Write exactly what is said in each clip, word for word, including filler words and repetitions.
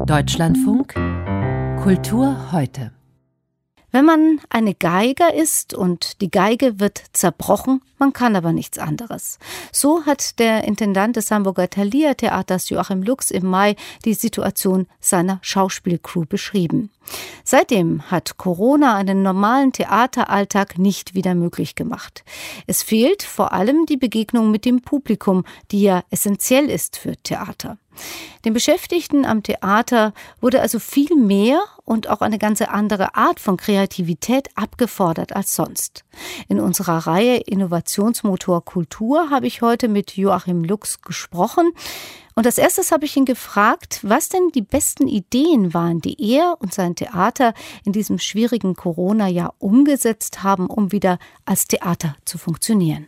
Deutschlandfunk Kultur heute. Wenn man eine Geiger ist und die Geige wird zerbrochen, man kann aber nichts anderes. So hat der Intendant des Hamburger Thalia-Theaters Joachim Lux im Mai die Situation seiner Schauspielcrew beschrieben. Seitdem hat Corona einen normalen Theateralltag nicht wieder möglich gemacht. Es fehlt vor allem die Begegnung mit dem Publikum, die ja essentiell ist für Theater. Den Beschäftigten am Theater wurde also viel mehr und auch eine ganz andere Art von Kreativität abgefordert als sonst. In unserer Reihe Innovationsmotor Kultur habe ich heute mit Joachim Lux gesprochen. Und als erstes habe ich ihn gefragt, was denn die besten Ideen waren, die er und sein Theater in diesem schwierigen Corona-Jahr umgesetzt haben, um wieder als Theater zu funktionieren.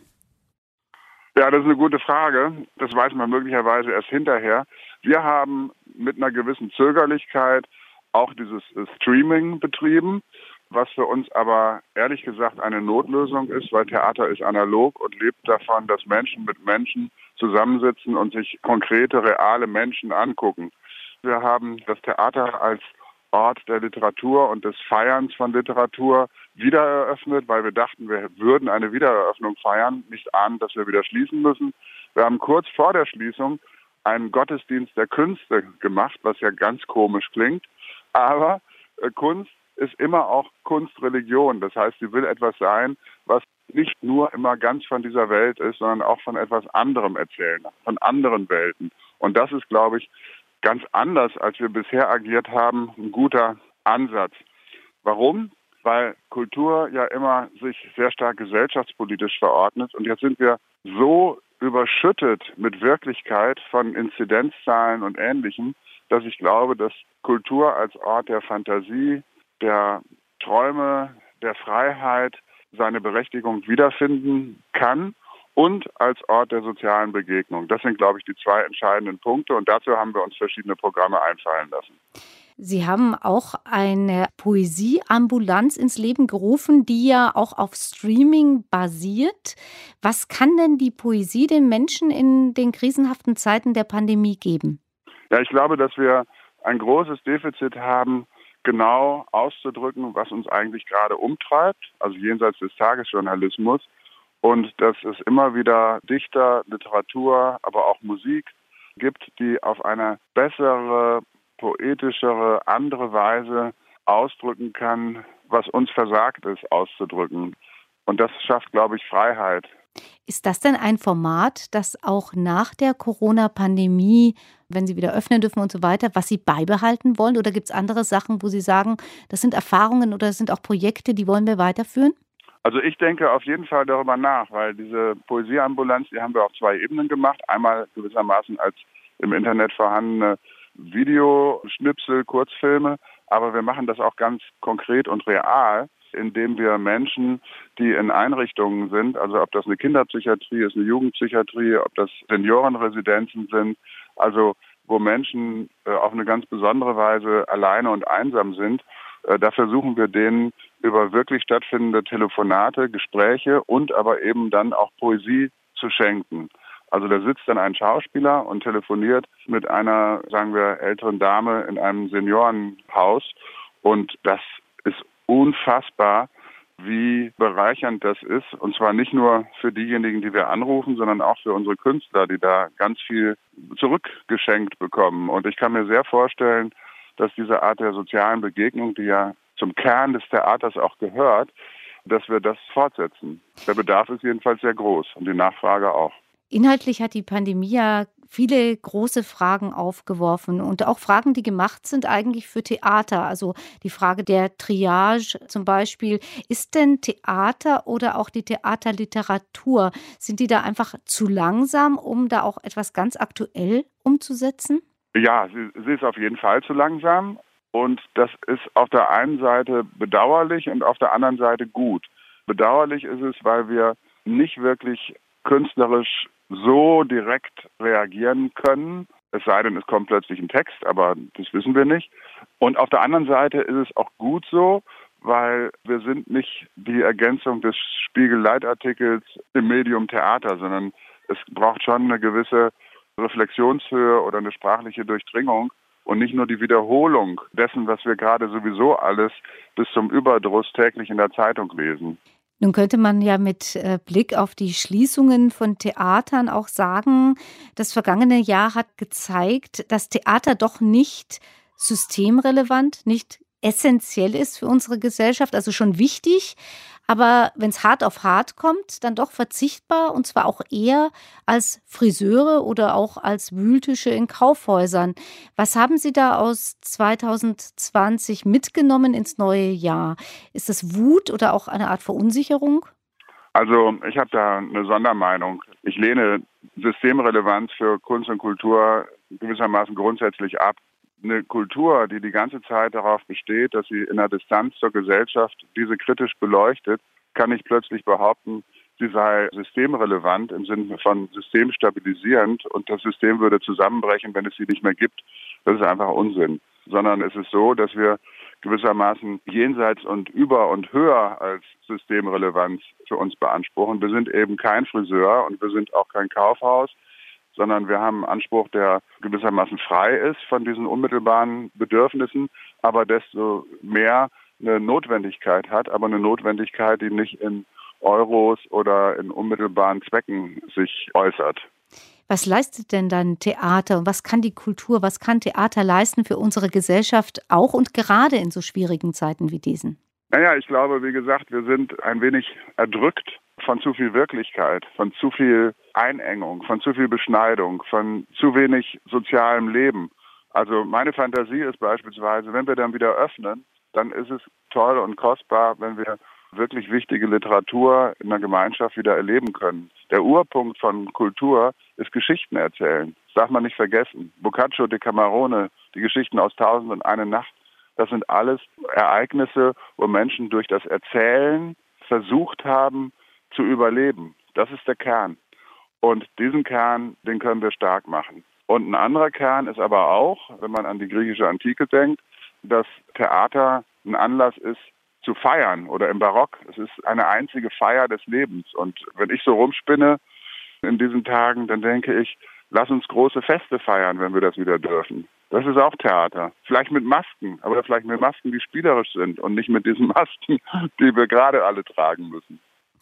Ja, das ist eine gute Frage. Das weiß man möglicherweise erst hinterher. Wir haben mit einer gewissen Zögerlichkeit auch dieses Streaming betrieben, was für uns aber ehrlich gesagt eine Notlösung ist, weil Theater ist analog und lebt davon, dass Menschen mit Menschen zusammensitzen und sich konkrete, reale Menschen angucken. Wir haben das Theater als Ort der Literatur und des Feierns von Literatur wiedereröffnet, weil wir dachten, wir würden eine Wiedereröffnung feiern, nicht ahnen, dass wir wieder schließen müssen. Wir haben kurz vor der Schließung einen Gottesdienst der Künste gemacht, was ja ganz komisch klingt. Aber äh, Kunst ist immer auch Kunstreligion. Das heißt, sie will etwas sein, was nicht nur immer ganz von dieser Welt ist, sondern auch von etwas anderem erzählen, von anderen Welten. Und das ist, glaube ich, ganz anders, als wir bisher agiert haben, ein guter Ansatz. Warum? Weil Kultur ja immer sich sehr stark gesellschaftspolitisch verordnet. Und jetzt sind wir so überschüttet mit Wirklichkeit von Inzidenzzahlen und Ähnlichem, dass ich glaube, dass Kultur als Ort der Fantasie, der Träume, der Freiheit seine Berechtigung wiederfinden kann und als Ort der sozialen Begegnung. Das sind, glaube ich, die zwei entscheidenden Punkte und dazu haben wir uns verschiedene Programme einfallen lassen. Sie haben auch eine Poesieambulanz ins Leben gerufen, die ja auch auf Streaming basiert. Was kann denn die Poesie den Menschen in den krisenhaften Zeiten der Pandemie geben? Ja, ich glaube, dass wir ein großes Defizit haben, genau auszudrücken, was uns eigentlich gerade umtreibt, also jenseits des Tagesjournalismus. Und dass es immer wieder Dichter, Literatur, aber auch Musik gibt, die auf eine bessere, poetischere, andere Weise ausdrücken kann, was uns versagt ist, auszudrücken. Und das schafft, glaube ich, Freiheit. Ist das denn ein Format, das auch nach der Corona-Pandemie, wenn Sie wieder öffnen dürfen und so weiter, was Sie beibehalten wollen? Oder gibt es andere Sachen, wo Sie sagen, das sind Erfahrungen oder das sind auch Projekte, die wollen wir weiterführen? Also ich denke auf jeden Fall darüber nach, weil diese Poesieambulanz, die haben wir auf zwei Ebenen gemacht. Einmal gewissermaßen als im Internet vorhandene Videoschnipsel, Kurzfilme, aber wir machen das auch ganz konkret und real, indem wir Menschen, die in Einrichtungen sind, also ob das eine Kinderpsychiatrie ist, eine Jugendpsychiatrie, ob das Seniorenresidenzen sind, also wo Menschen äh, auf eine ganz besondere Weise alleine und einsam sind, äh, da versuchen wir denen über wirklich stattfindende Telefonate, Gespräche und aber eben dann auch Poesie zu schenken. Also da sitzt dann ein Schauspieler und telefoniert mit einer, sagen wir, älteren Dame in einem Seniorenhaus und das ist unfassbar, wie bereichernd das ist. Und zwar nicht nur für diejenigen, die wir anrufen, sondern auch für unsere Künstler, die da ganz viel zurückgeschenkt bekommen. Und ich kann mir sehr vorstellen, dass diese Art der sozialen Begegnung, die ja zum Kern des Theaters auch gehört, dass wir das fortsetzen. Der Bedarf ist jedenfalls sehr groß und die Nachfrage auch. Inhaltlich hat die Pandemie ja viele große Fragen aufgeworfen und auch Fragen, die gemacht sind eigentlich für Theater. Also die Frage der Triage zum Beispiel. Ist denn Theater oder auch die Theaterliteratur, sind die da einfach zu langsam, um da auch etwas ganz aktuell umzusetzen? Ja, sie, sie ist auf jeden Fall zu langsam und das ist auf der einen Seite bedauerlich und auf der anderen Seite gut. Bedauerlich ist es, weil wir nicht wirklich künstlerisch so direkt reagieren können, es sei denn, es kommt plötzlich ein Text, aber das wissen wir nicht. Und auf der anderen Seite ist es auch gut so, weil wir sind nicht die Ergänzung des Spiegel-Leitartikels im Medium Theater, sondern es braucht schon eine gewisse Reflexionshöhe oder eine sprachliche Durchdringung. und nicht nur die Wiederholung dessen, was wir gerade sowieso alles bis zum Überdruss täglich in der Zeitung lesen. Nun könnte man ja mit Blick auf die Schließungen von Theatern auch sagen, das vergangene Jahr hat gezeigt, dass Theater doch nicht systemrelevant, nicht essentiell ist für unsere Gesellschaft, also schon wichtig, aber wenn es hart auf hart kommt, dann doch verzichtbar und zwar auch eher als Friseure oder auch als Wühltische in Kaufhäusern. Was haben Sie da aus zwanzig zwanzig mitgenommen ins neue Jahr? Ist das Wut oder auch eine Art Verunsicherung? Also ich habe da eine Sondermeinung. Ich lehne Systemrelevanz für Kunst und Kultur gewissermaßen grundsätzlich ab. Eine Kultur, die die ganze Zeit darauf besteht, dass sie in der Distanz zur Gesellschaft diese kritisch beleuchtet, kann nicht plötzlich behaupten, sie sei systemrelevant im Sinne von systemstabilisierend und das System würde zusammenbrechen, wenn es sie nicht mehr gibt. Das ist einfach Unsinn. Sondern es ist so, dass wir gewissermaßen jenseits und über und höher als Systemrelevanz für uns beanspruchen. Wir sind eben kein Friseur und wir sind auch kein Kaufhaus, sondern wir haben einen Anspruch, der gewissermaßen frei ist von diesen unmittelbaren Bedürfnissen, aber desto mehr eine Notwendigkeit hat, aber eine Notwendigkeit, die nicht in Euros oder in unmittelbaren Zwecken sich äußert. Was leistet denn dann Theater und was kann die Kultur, was kann Theater leisten für unsere Gesellschaft, auch und gerade in so schwierigen Zeiten wie diesen? Naja, ich glaube, wie gesagt, wir sind ein wenig erdrückt von zu viel Wirklichkeit, von zu viel Einengung, von zu viel Beschneidung, von zu wenig sozialem Leben. Also meine Fantasie ist beispielsweise, wenn wir dann wieder öffnen, dann ist es toll und kostbar, wenn wir wirklich wichtige Literatur in der Gemeinschaft wieder erleben können. Der Urpunkt von Kultur ist Geschichten erzählen. Das darf man nicht vergessen. Boccaccio, Decamerone, die Geschichten aus Tausend und eine Nacht, das sind alles Ereignisse, wo Menschen durch das Erzählen versucht haben, zu überleben. Das ist der Kern. Und diesen Kern, den können wir stark machen. Und ein anderer Kern ist aber auch, wenn man an die griechische Antike denkt, dass Theater ein Anlass ist, zu feiern oder im Barock. Es ist eine einzige Feier des Lebens. Und wenn ich so rumspinne in diesen Tagen, dann denke ich, lass uns große Feste feiern, wenn wir das wieder dürfen. Das ist auch Theater. Vielleicht mit Masken, aber vielleicht mit Masken, die spielerisch sind und nicht mit diesen Masken, die wir gerade alle tragen müssen.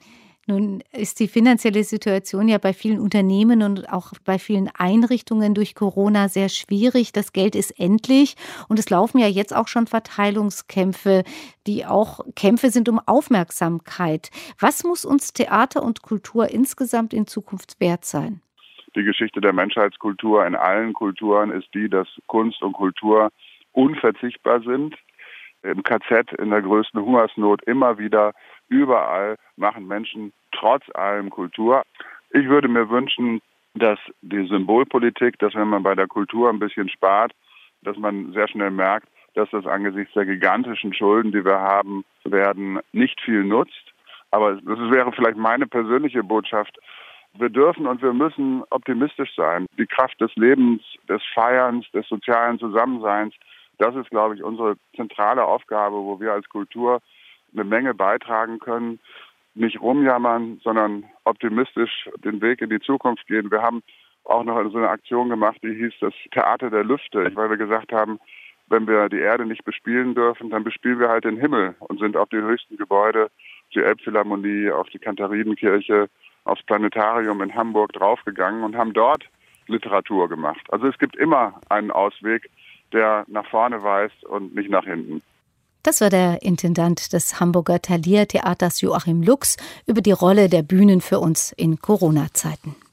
Nun ist die finanzielle Situation ja bei vielen Unternehmen und auch bei vielen Einrichtungen durch Corona sehr schwierig. Das Geld ist endlich und es laufen ja jetzt auch schon Verteilungskämpfe, die auch Kämpfe sind um Aufmerksamkeit. Was muss uns Theater und Kultur insgesamt in Zukunft wert sein? Die Geschichte der Menschheitskultur in allen Kulturen ist die, dass Kunst und Kultur unverzichtbar sind. Im K Z, in der größten Hungersnot, immer wieder, überall machen Menschen trotz allem Kultur. Ich würde mir wünschen, dass die Symbolpolitik, dass wenn man bei der Kultur ein bisschen spart, dass man sehr schnell merkt, dass das angesichts der gigantischen Schulden, die wir haben werden, nicht viel nutzt. Aber das wäre vielleicht meine persönliche Botschaft. Wir dürfen und wir müssen optimistisch sein. Die Kraft des Lebens, des Feierns, des sozialen Zusammenseins, das ist, glaube ich, unsere zentrale Aufgabe, wo wir als Kultur eine Menge beitragen können. Nicht rumjammern, sondern optimistisch den Weg in die Zukunft gehen. Wir haben auch noch so eine Aktion gemacht, die hieß das Theater der Lüfte, weil wir gesagt haben, wenn wir die Erde nicht bespielen dürfen, dann bespielen wir halt den Himmel und sind auf die höchsten Gebäude, die Elbphilharmonie, auf die Katharinenkirche, aufs Planetarium in Hamburg draufgegangen und haben dort Literatur gemacht. Also es gibt immer einen Ausweg, der nach vorne weist und nicht nach hinten. Das war der Intendant des Hamburger Thalia Theaters Joachim Lux über die Rolle der Bühnen für uns in Corona-Zeiten.